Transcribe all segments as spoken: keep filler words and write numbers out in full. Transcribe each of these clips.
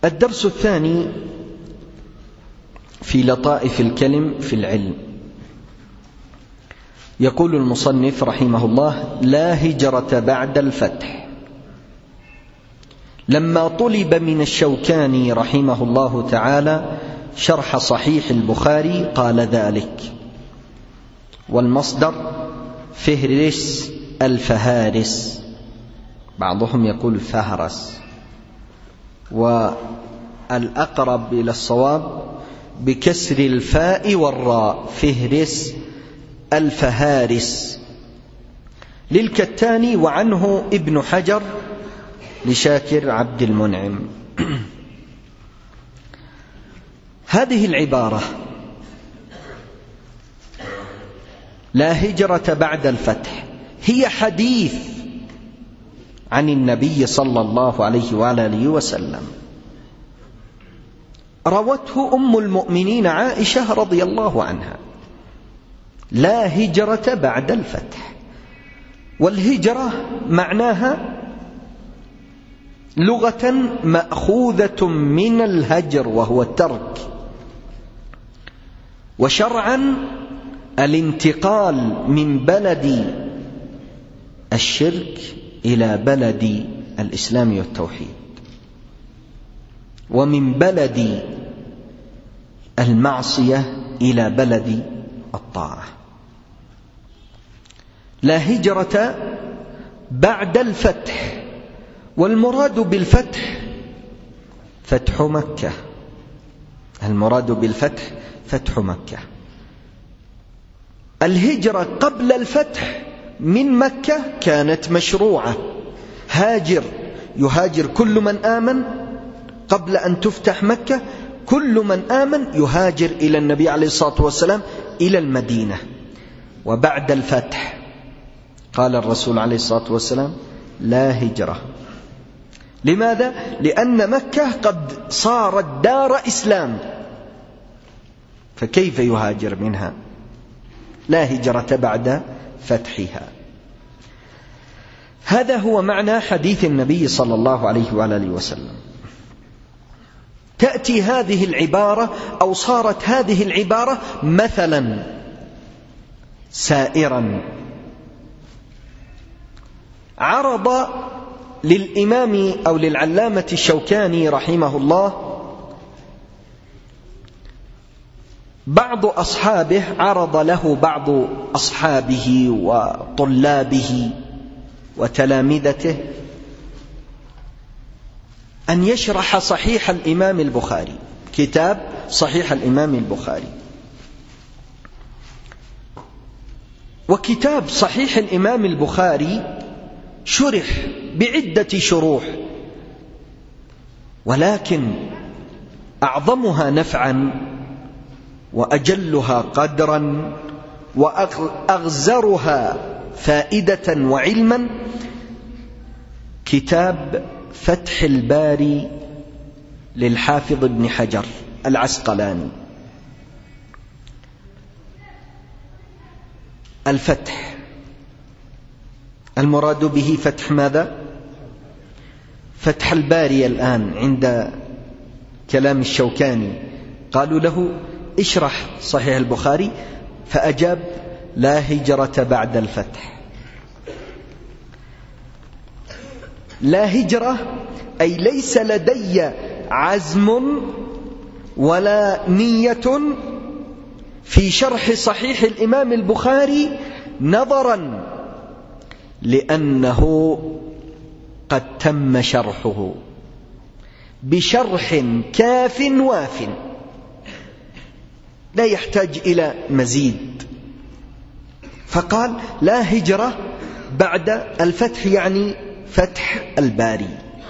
الدرس الثاني في لطائف الكلم في العلم. يقول المصنف رحمه الله: لا هجرة بعد الفتح. لما طلب من الشوكاني رحمه الله تعالى شرح صحيح البخاري قال ذلك، والمصدر فهرس الفهارس، بعضهم يقول فهرس، والأقرب إلى الصواب بكسر الفاء والراء، فهرس الفهارس، للكتاني وعنه ابن حجر لشاكر عبد المنعم. هذه العبارة لا هجرة بعد الفتح هي حديث عن النبي صلى الله عليه وآله وسلم، روته أم المؤمنين عائشة رضي الله عنها: لا هجرة بعد الفتح. والهجرة معناها لغة مأخوذة من الهجر وهو الترك، وشرعا الانتقال من بلد الشرك إلى بلد الإسلام والتوحيد، ومن بلد المعصية إلى بلد الطاعة. لا هجرة بعد الفتح، والمراد بالفتح فتح مكة، المراد بالفتح فتح مكة. الهجرة قبل الفتح من مكة كانت مشروعة، هاجر يهاجر كل من آمن قبل أن تفتح مكة، كل من آمن يهاجر إلى النبي عليه الصلاة والسلام إلى المدينة. وبعد الفتح قال الرسول عليه الصلاة والسلام: لا هجرة. لماذا؟ لأن مكة قد صارت دار إسلام، فكيف يهاجر منها؟ لا هجرة بعد فتحها. هذا هو معنى حديث النبي صلى الله عليه وآله وسلم. تأتي هذه العبارة أو صارت هذه العبارة مثلا سائرا. عرض للإمام أو للعلامة الشوكاني رحمه الله بعض أصحابه، عرض له بعض أصحابه وطلابه وتلامذته أن يشرح صحيح الإمام البخاري، كتاب صحيح الإمام البخاري. وكتاب صحيح الإمام البخاري شرح بعدة شروح، ولكن أعظمها نفعا وأجلها قدرا وأغزرها فائدة وعلما كتاب فتح الباري للحافظ ابن حجر العسقلاني. الفتح المراد به فتح ماذا؟ فتح الباري. الآن عند كلام الشوكاني قالوا له: اشرح صحيح البخاري، فأجاب: لا هجرة بعد الفتح. لا هجرة أي ليس لدي عزم ولا نية في شرح صحيح الإمام البخاري، نظرا لأنه قد تم شرحه بشرح كاف واف، لا يحتاج إلى مزيد. فقال: لا هجرة بعد الفتح، يعني فتح الباري.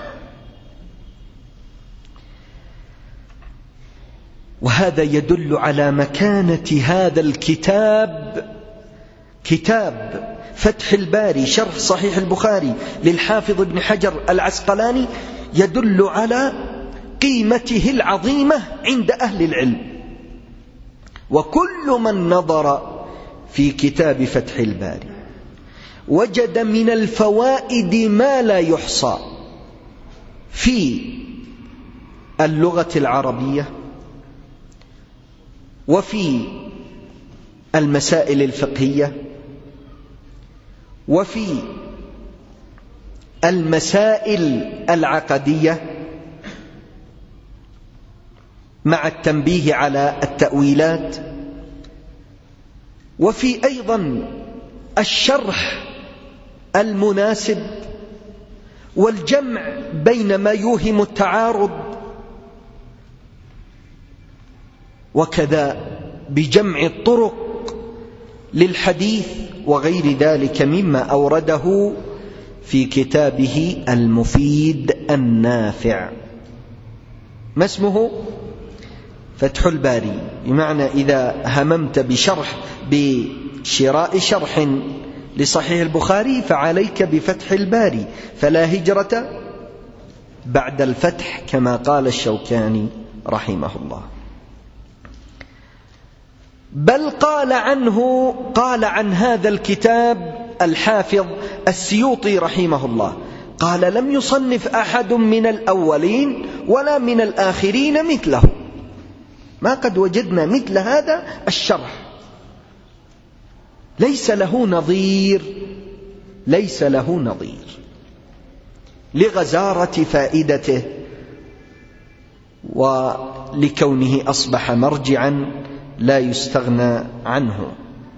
وهذا يدل على مكانة هذا الكتاب، كتاب فتح الباري شرح صحيح البخاري للحافظ ابن حجر العسقلاني، يدل على قيمته العظيمة عند أهل العلم. وكل من نظر في كتاب فتح الباري وجد من الفوائد ما لا يحصى في اللغة العربية، وفي المسائل الفقهية، وفي المسائل العقدية، مع التنبيه على التأويلات، وفي أيضا الشرح المناسب والجمع بين ما يوهم التعارض، وكذا بجمع الطرق للحديث وغير ذلك مما أورده في كتابه المفيد النافع. ما اسمه؟ فتح الباري. بمعنى إذا هممت بشرح بشراء شرح لصحيح البخاري فعليك بفتح الباري، فلا هجرة بعد الفتح كما قال الشوكاني رحمه الله. بل قال عنه قال عن هذا الكتاب الحافظ السيوطي رحمه الله، قال: لم يصنف أحد من الأولين ولا من الآخرين مثله. ما قد وجدنا مثل هذا الشرح، ليس له نظير، ليس له نظير لغزارة فائدته ولكونه أصبح مرجعا لا يستغنى عنه.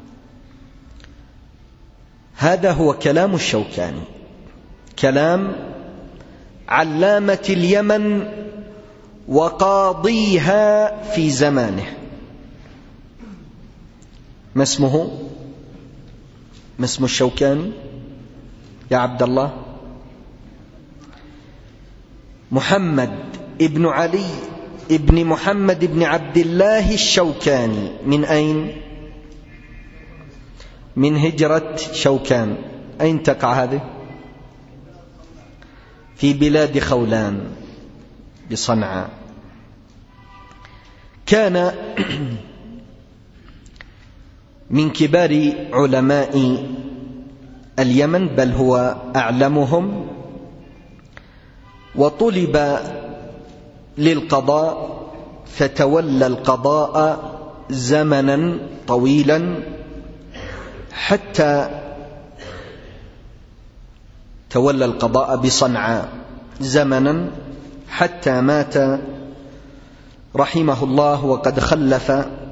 هذا هو كلام الشوكاني، كلام علامة اليمن وقاضيها في زمانه. ما اسمه؟ ما اسم الشوكاني يا عبد الله؟ محمد ابن علي ابن محمد ابن عبد الله الشوكاني. من أين؟ من هجرة شوكان. أين تقع هذه؟ في بلاد خولان بصنعاء. كان من كبار علماء اليمن، بل هو أعلمهم، وطلب للقضاء فتولى القضاء زمنا طويلا حتى تولى القضاء بصنعاء زمنا حتى مات رحمه الله، وقد خلف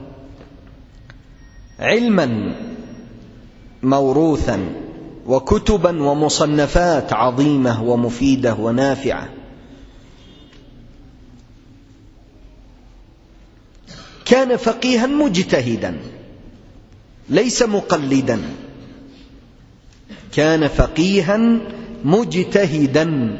علما موروثا وكتبا ومصنفات عظيمة ومفيدة ونافعة. كان فقيها مجتهدا ليس مقلدا، كان فقيها مجتهدا،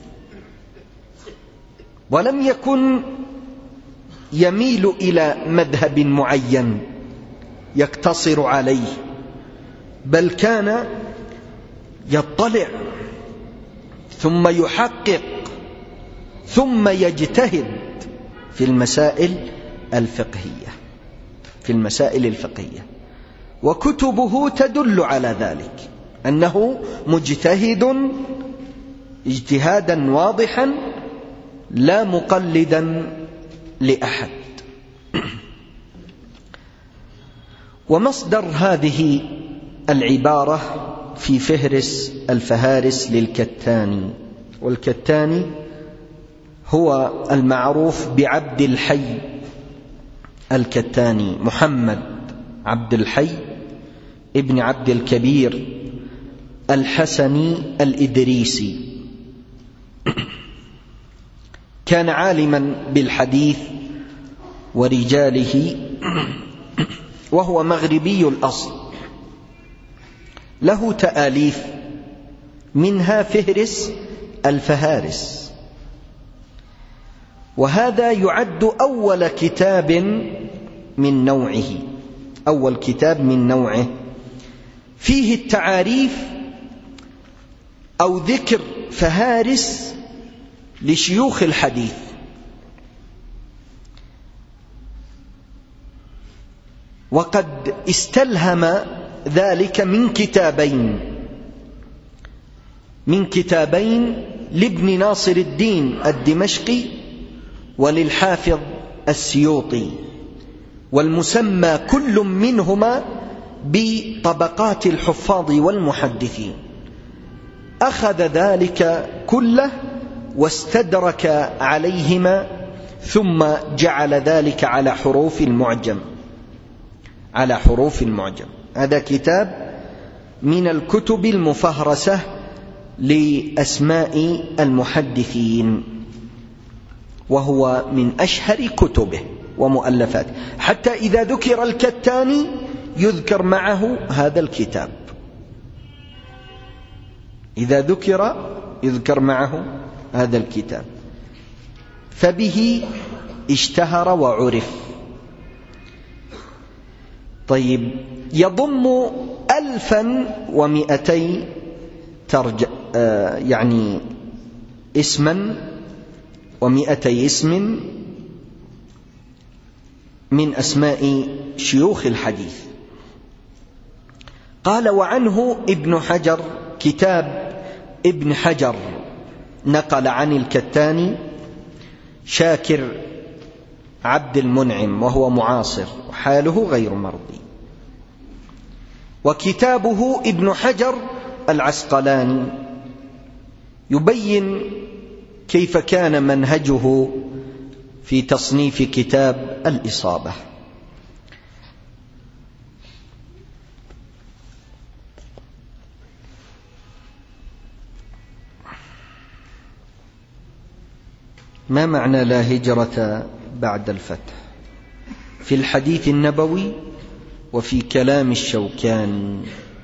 ولم يكن يميل إلى مذهب معين يقتصر عليه، بل كان يطلع ثم يحقق ثم يجتهد في المسائل الفقهية في المسائل الفقهية وكتبه تدل على ذلك، أنه مجتهد اجتهادا واضحا لا مقلدا لأحد. ومصدر هذه العبارة في فهرس الفهارس للكتاني، والكتاني هو المعروف بعبد الحي الكتاني، محمد عبد الحي ابن عبد الكبير الحسني الإدريسي. كان عالما بالحديث ورجاله، وهو مغربي الأصل، له تآليف منها فهرس الفهارس، وهذا يعد أول كتاب من نوعه أول كتاب من نوعه فيه التعاريف أو ذكر فهارس لشيوخ الحديث. وقد استلهم ذلك من كتابين من كتابين لابن ناصر الدين الدمشقي وللحافظ السيوطي، والمسمى كل منهما بطبقات الحفاظ والمحدثين. أخذ ذلك كله واستدرك عليهما، ثم جعل ذلك على حروف المعجم على حروف المعجم. هذا كتاب من الكتب المفهرسة لأسماء المحدثين، وهو من أشهر كتبه ومؤلفاته، حتى إذا ذكر الكتاني يذكر معه هذا الكتاب، إذا ذكر يذكر معه هذا الكتاب، فبه اشتهر وعرف. طيب، يضم ألفا ومئتي ترج... آه يعني اسما ومئتي اسم من أسماء شيوخ الحديث. قال: وعنه ابن حجر، كتاب ابن حجر نقل عن الكتاني شاكر عبد المنعم، وهو معاصر وحاله غير مرضي. وكتابه ابن حجر العسقلاني يبين كيف كان منهجه في تصنيف كتاب الإصابة. ما معنى لا هجرة بعد الفتح؟ في الحديث النبوي وفي كلام الشوكاني.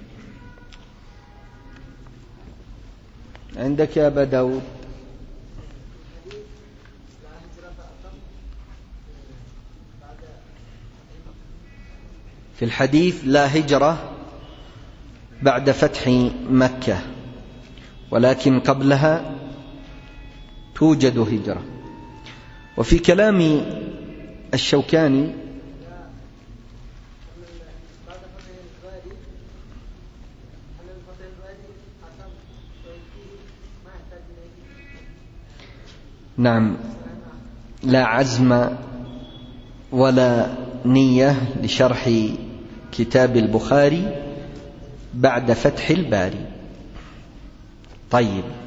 عندك يا أبا داود؟ في الحديث لا هجرة بعد فتح مكة، ولكن قبلها توجد هجرة. وفي كلام الشوكاني نعم، لا عزم ولا نية لشرح كتاب البخاري بعد فتح الباري. طيب،